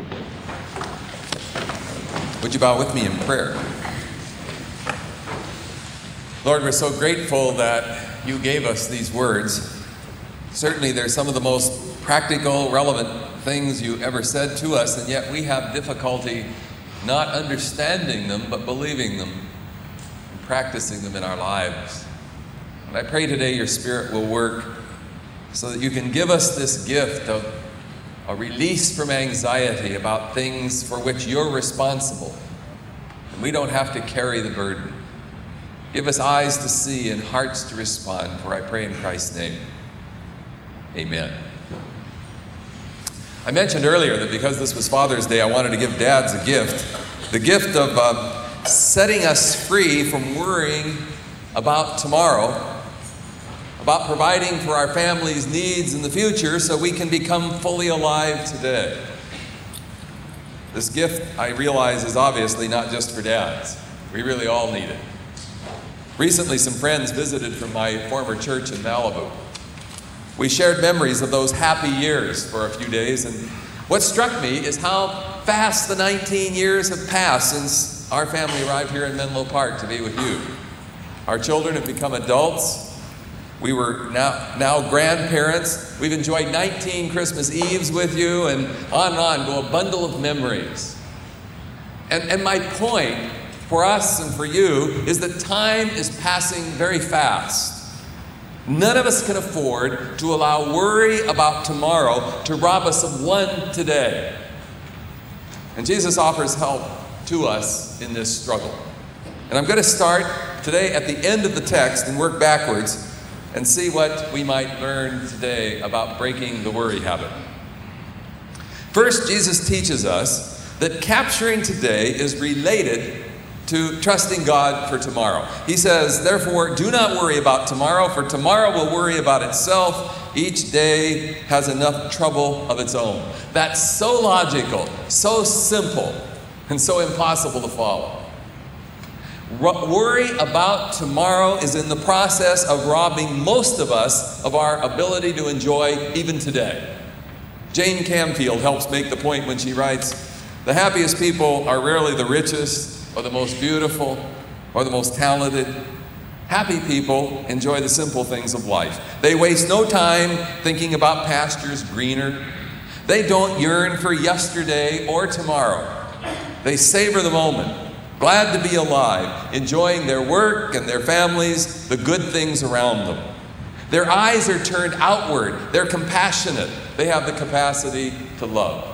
Would you bow with me in prayer? Lord, we're so grateful that you gave us these words. Certainly they're some of the most practical, relevant things you ever said to us, and yet we have difficulty not understanding them, but believing them and practicing them in our lives. And I pray today your Spirit will work so that you can give us this gift of a release from anxiety about things for which you're responsible, and we don't have to carry the burden. Give us eyes to see and hearts to respond, for I pray in Christ's name. Amen. I mentioned earlier that because this was Father's Day, I wanted to give dads a gift. The gift of setting us free from worrying about tomorrow, about providing for our family's needs in the future so we can become fully alive today. This gift, I realize, is obviously not just for dads. We really all need it. Recently, some friends visited from my former church in Malibu. We shared memories of those happy years for a few days, and what struck me is how fast the 19 years have passed since our family arrived here in Menlo Park to be with you. Our children have become adults. We were now grandparents. We've enjoyed 19 Christmas Eves with you, and on go a bundle of memories. And my point for us and for you is that time is passing very fast. None of us can afford to allow worry about tomorrow to rob us of one today. And Jesus offers help to us in this struggle. And I'm going to start today at the end of the text and work backwards and see what we might learn today about breaking the worry habit. First, Jesus teaches us that capturing today is related to trusting God for tomorrow. He says, therefore, do not worry about tomorrow, for tomorrow will worry about itself. Each day has enough trouble of its own. That's so logical, so simple, and so impossible to follow. Worry about tomorrow is in the process of robbing most of us of our ability to enjoy even today. Jane Camfield helps make the point when she writes, the happiest people are rarely the richest or the most beautiful or the most talented. Happy people enjoy the simple things of life. They waste no time thinking about pastures greener. They don't yearn for yesterday or tomorrow. They savor the moment, glad to be alive, enjoying their work and their families, the good things around them. Their eyes are turned outward. They're compassionate. They have the capacity to love.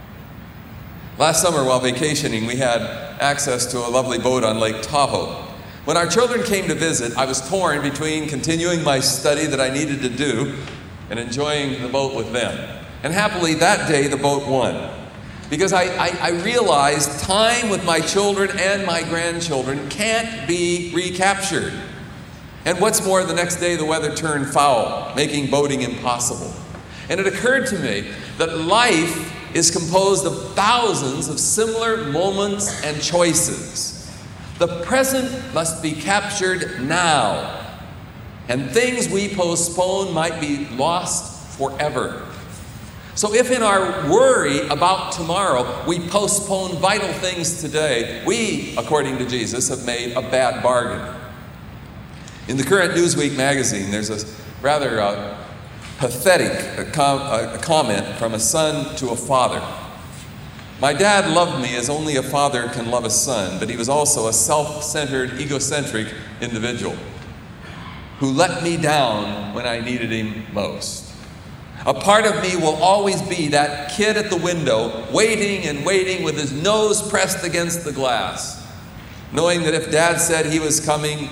Last summer, while vacationing, we had access to a lovely boat on Lake Tahoe. When our children came to visit, I was torn between continuing my study that I needed to do and enjoying the boat with them. And happily, that day, the boat won. Because I realized time with my children and my grandchildren can't be recaptured. And what's more, the next day the weather turned foul, making boating impossible. And it occurred to me that life is composed of thousands of similar moments and choices. The present must be captured now. And things we postpone might be lost forever. So if in our worry about tomorrow, we postpone vital things today, we, according to Jesus, have made a bad bargain. In the current Newsweek magazine, there's a rather pathetic comment from a son to a father. My dad loved me as only a father can love a son, but he was also a self-centered, egocentric individual who let me down when I needed him most. A part of me will always be that kid at the window, waiting and waiting with his nose pressed against the glass, knowing that if Dad said he was coming,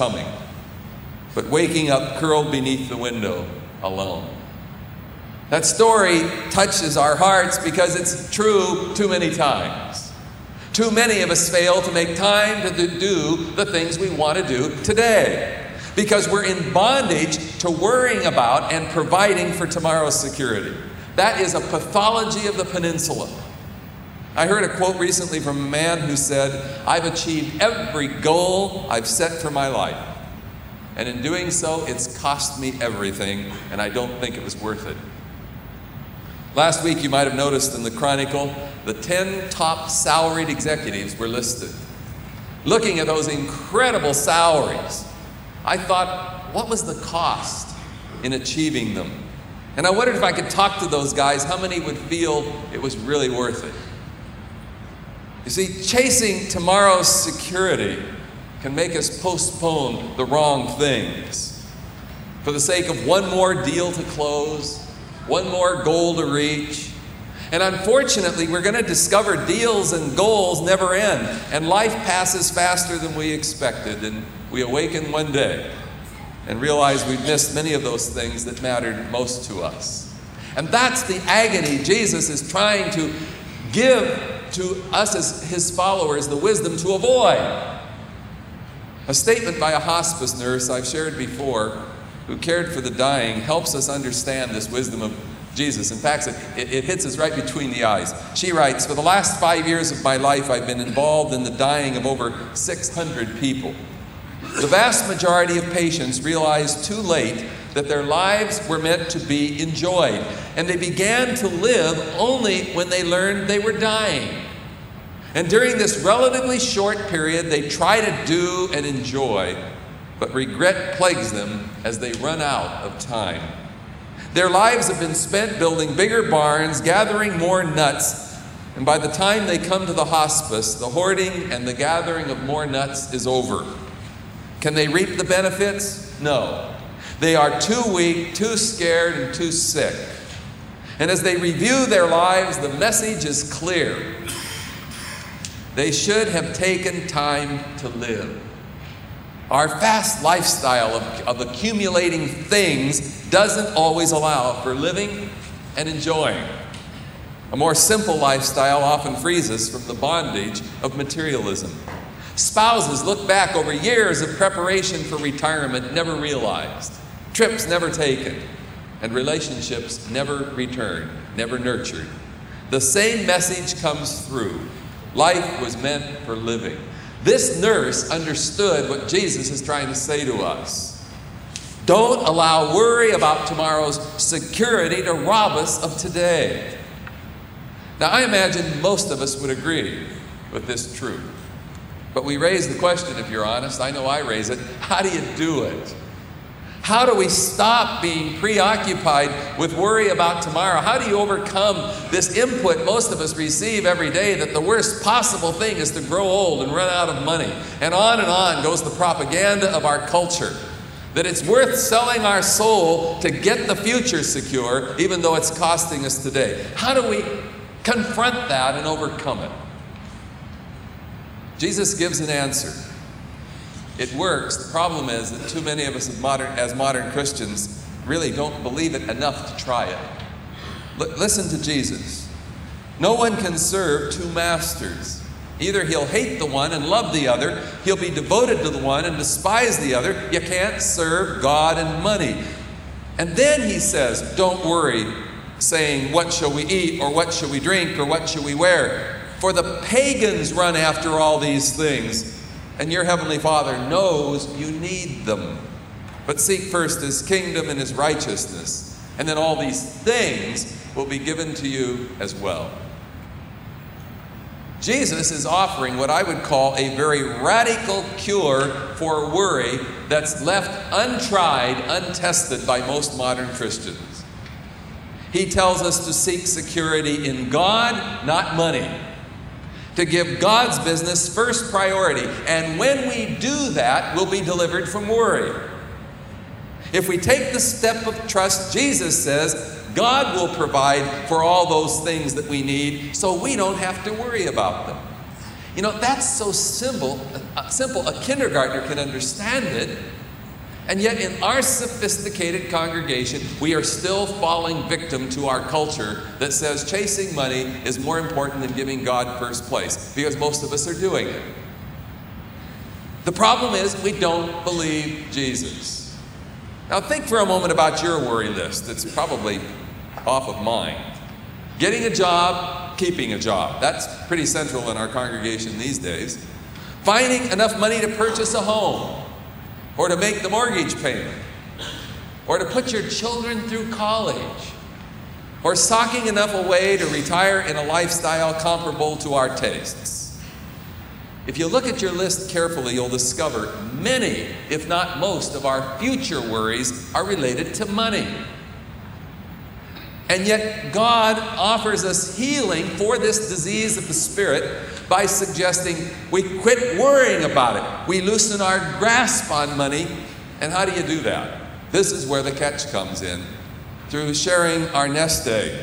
but waking up curled beneath the window alone. That story touches our hearts because it's true too many times. Too many of us fail to make time to do the things we want to do today because we're in bondage to worrying about and providing for tomorrow's security. That is a pathology of the peninsula. I heard a quote recently from a man who said, I've achieved every goal I've set for my life. And in doing so, it's cost me everything, and I don't think it was worth it. Last week, you might have noticed in the Chronicle the 10 top salaried executives were listed. Looking at those incredible salaries, I thought, what was the cost in achieving them? And I wondered if I could talk to those guys, how many would feel it was really worth it. You see, chasing tomorrow's security can make us postpone the wrong things for the sake of one more deal to close, one more goal to reach. And unfortunately, we're going to discover deals and goals never end, and life passes faster than we expected, and we awaken one day and realize we've missed many of those things that mattered most to us. And that's the agony Jesus is trying to give to us as his followers, the wisdom to avoid. A statement by a hospice nurse I've shared before, who cared for the dying, helps us understand this wisdom of Jesus. In fact, it hits us right between the eyes. She writes, "For the last 5 years of my life, I've been involved in the dying of over 600 people. The vast majority of patients realized too late that their lives were meant to be enjoyed, and they began to live only when they learned they were dying. And during this relatively short period, they try to do and enjoy, but regret plagues them as they run out of time. Their lives have been spent building bigger barns, gathering more nuts, and by the time they come to the hospice, the hoarding and the gathering of more nuts is over. Can they reap the benefits? No. They are too weak, too scared, and too sick. And as they review their lives, the message is clear. They should have taken time to live. Our fast lifestyle of accumulating things doesn't always allow for living and enjoying. A more simple lifestyle often frees us from the bondage of materialism. Spouses look back over years of preparation for retirement never realized, trips never taken, and relationships never returned, never nurtured. The same message comes through. Life was meant for living. This nurse understood what Jesus is trying to say to us. Don't allow worry about tomorrow's security to rob us of today. Now, I imagine most of us would agree with this truth. But we raise the question, if you're honest, I know I raise it, how do you do it? How do we stop being preoccupied with worry about tomorrow? How do you overcome this input most of us receive every day that the worst possible thing is to grow old and run out of money? And on goes the propaganda of our culture, that it's worth selling our soul to get the future secure, even though it's costing us today. How do we confront that and overcome it? Jesus gives an answer. It works. The problem is that too many of us as modern Christians really don't believe it enough to try it. Listen to Jesus. No one can serve two masters. Either he'll hate the one and love the other, he'll be devoted to the one and despise the other. You can't serve God and money. And then he says, don't worry, saying, what shall we eat, or what shall we drink, or what shall we wear? For the pagans run after all these things, and your heavenly Father knows you need them. But seek first his kingdom and his righteousness, and then all these things will be given to you as well. Jesus is offering what I would call a very radical cure for worry that's left untried, untested by most modern Christians. He tells us to seek security in God, not money. To give God's business first priority. And when we do that, we'll be delivered from worry. If we take the step of trust, Jesus says, God will provide for all those things that we need, so we don't have to worry about them. You know, that's so simple, a kindergartner can understand it. And yet in our sophisticated congregation, we are still falling victim to our culture that says chasing money is more important than giving God first place, because most of us are doing it. The problem is we don't believe Jesus. Now think for a moment about your worry list. It's probably off of mine. Getting a job, keeping a job. That's pretty central in our congregation these days. Finding enough money to purchase a home, or to make the mortgage payment, or to put your children through college. or socking enough away to retire in a lifestyle comparable to our tastes. If you look at your list carefully, you'll discover many, if not most, of our future worries are related to money. And yet God offers us healing for this disease of the spirit by suggesting we quit worrying about it. We loosen our grasp on money. And how do you do that? This is where the catch comes in. Through sharing our nest egg.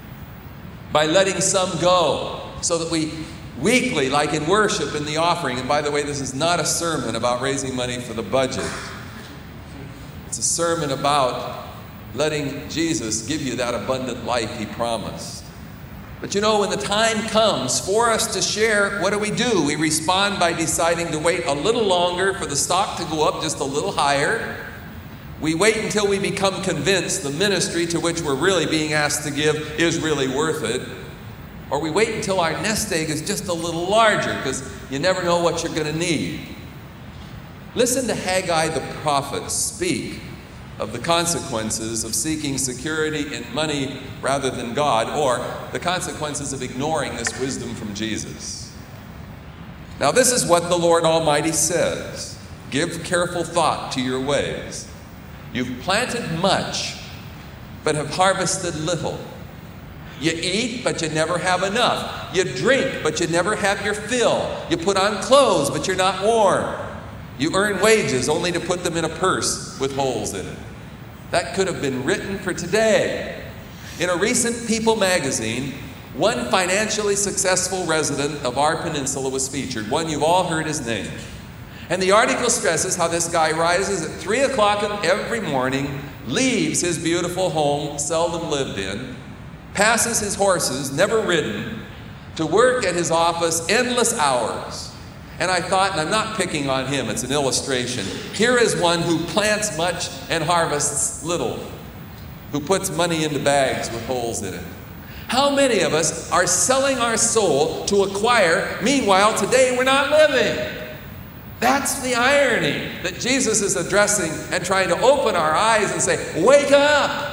By letting some go so that we weekly, like in worship in the offering, and by the way, this is not a sermon about raising money for the budget. It's a sermon about letting Jesus give you that abundant life He promised. But you know, when the time comes for us to share, what do? We respond by deciding to wait a little longer for the stock to go up just a little higher. We wait until we become convinced the ministry to which we're really being asked to give is really worth it. Or we wait until our nest egg is just a little larger, because you never know what you're going to need. Listen to Haggai the prophet speak of the consequences of seeking security in money rather than God, or the consequences of ignoring this wisdom from Jesus. Now, this is what the Lord Almighty says. Give careful thought to your ways. You've planted much, but have harvested little. You eat, but you never have enough. You drink, but you never have your fill. You put on clothes, but you're not warm. You earn wages only to put them in a purse with holes in it. That could have been written for today. In a recent People magazine, one financially successful resident of our peninsula was featured. One you've all heard his name. And the article stresses how this guy rises at 3 o'clock every morning, leaves his beautiful home, seldom lived in, passes his horses, never ridden, to work at his office endless hours. And I thought, and I'm not picking on him, it's an illustration. Here is one who plants much and harvests little, who puts money into bags with holes in it. How many of us are selling our soul to acquire, meanwhile today we're not living? That's the irony that Jesus is addressing and trying to open our eyes and say, wake up!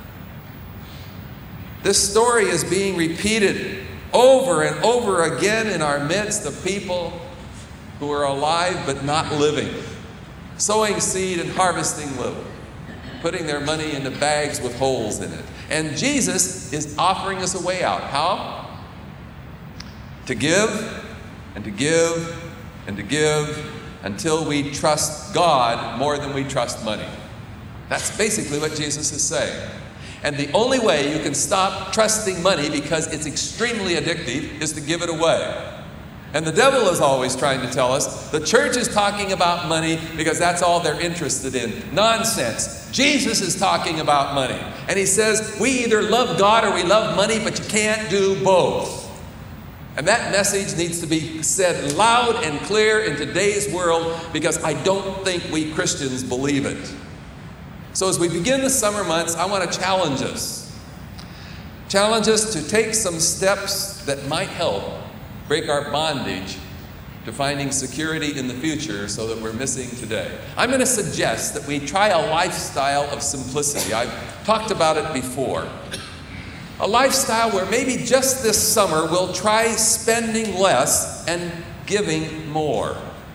This story is being repeated over and over again in our midst of people who are alive but not living, sowing seed and harvesting little, putting their money into bags with holes in it. And Jesus is offering us a way out. How? To give and to give and to give until we trust God more than we trust money. That's basically what Jesus is saying. And the only way you can stop trusting money, because it's extremely addictive, is to give it away. And the devil is always trying to tell us the church is talking about money because that's all they're interested in. Nonsense. Jesus is talking about money. And he says we either love God or we love money, but you can't do both. And that message needs to be said loud and clear in today's world, because I don't think we Christians believe it. So as we begin the summer months, I want to challenge us. Challenge us to take some steps that might help break our bondage to finding security in the future so that we're missing today. I'm going to suggest that we try a lifestyle of simplicity. I've talked about it before. A lifestyle where maybe just this summer we'll try spending less and giving more.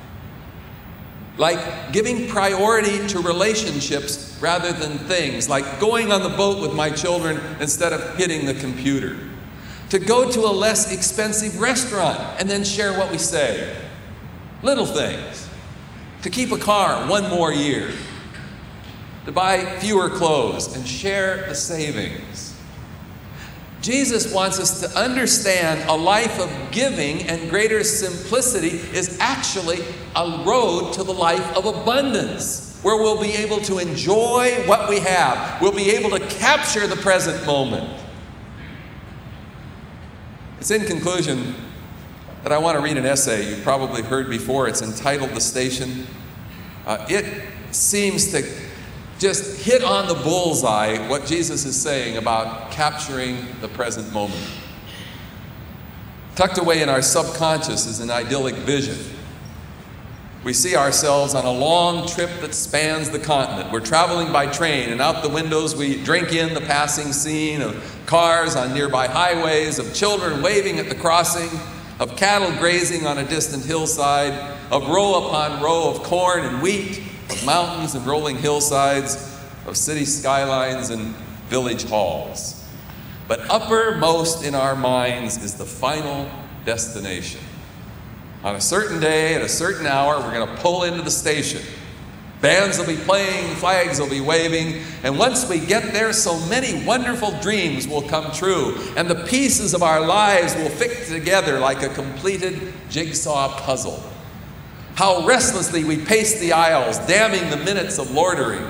Like giving priority to relationships rather than things. Like going on the boat with my children instead of hitting the computer. To go to a less expensive restaurant and then share what we save. Little things. To keep a car one more year. To buy fewer clothes and share the savings. Jesus wants us to understand a life of giving and greater simplicity is actually a road to the life of abundance, where we'll be able to enjoy what we have. We'll be able to capture the present moment. It's in conclusion that I want to read an essay you've probably heard before. It's entitled The Station. It seems to just hit on the bullseye what Jesus is saying about capturing the present moment. Tucked away in our subconscious is an idyllic vision. We see ourselves on a long trip that spans the continent. We're traveling by train, and out the windows we drink in the passing scene of cars on nearby highways, of children waving at the crossing, of cattle grazing on a distant hillside, of row upon row of corn and wheat, of mountains and rolling hillsides, of city skylines and village halls. But uppermost in our minds is the final destination. On a certain day, at a certain hour, we're going to pull into the station. Bands will be playing, flags will be waving, and once we get there, so many wonderful dreams will come true, and the pieces of our lives will fit together like a completed jigsaw puzzle. How restlessly we pace the aisles, damning the minutes of loitering,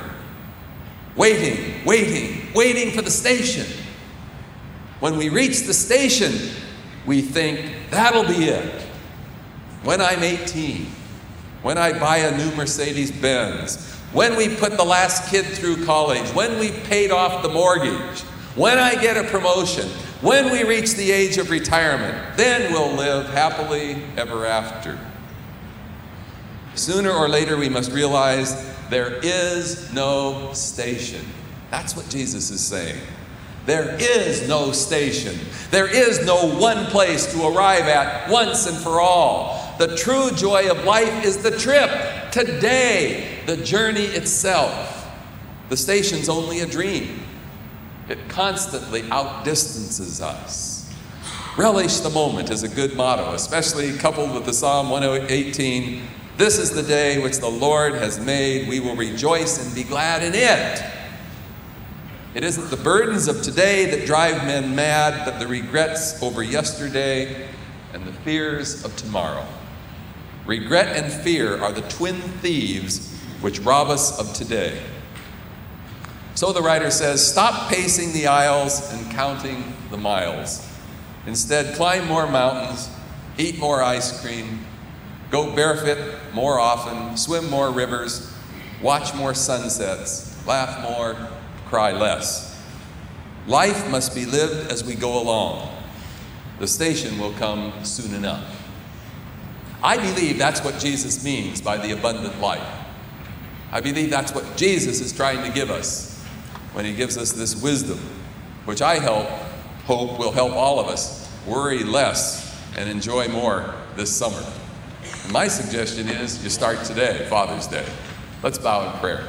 waiting for the station. When we reach the station, we think, that'll be it. When I'm 18, when I buy a new Mercedes-Benz, when we put the last kid through college, when we paid off the mortgage, when I get a promotion, when we reach the age of retirement, then we'll live happily ever after. Sooner or later, we must realize there is no station. That's what Jesus is saying. There is no station. There is no one place to arrive at once and for all. The true joy of life is the trip, today, the journey itself. The station's only a dream. It constantly outdistances us. Relish the moment is a good motto, especially coupled with the Psalm 118. This is the day which the Lord has made. We will rejoice and be glad in it. It isn't the burdens of today that drive men mad, but the regrets over yesterday and the fears of tomorrow. Regret and fear are the twin thieves which rob us of today. So the writer says, stop pacing the aisles and counting the miles. Instead, climb more mountains, eat more ice cream, go barefoot more often, swim more rivers, watch more sunsets, laugh more, cry less. Life must be lived as we go along. The station will come soon enough. I believe that's what Jesus means by the abundant life. I believe that's what Jesus is trying to give us when he gives us this wisdom, which I hope will help all of us worry less and enjoy more this summer. And my suggestion is you start today, Father's Day. Let's bow in prayer.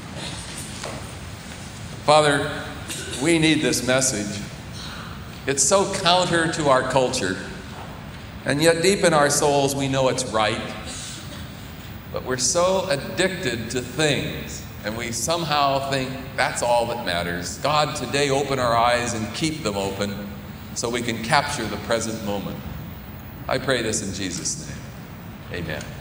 Father, we need this message. It's so counter to our culture, and yet deep in our souls we know it's right. But we're so addicted to things, and we somehow think that's all that matters. God, today open our eyes and keep them open so we can capture the present moment. I pray this in Jesus' name. Amen.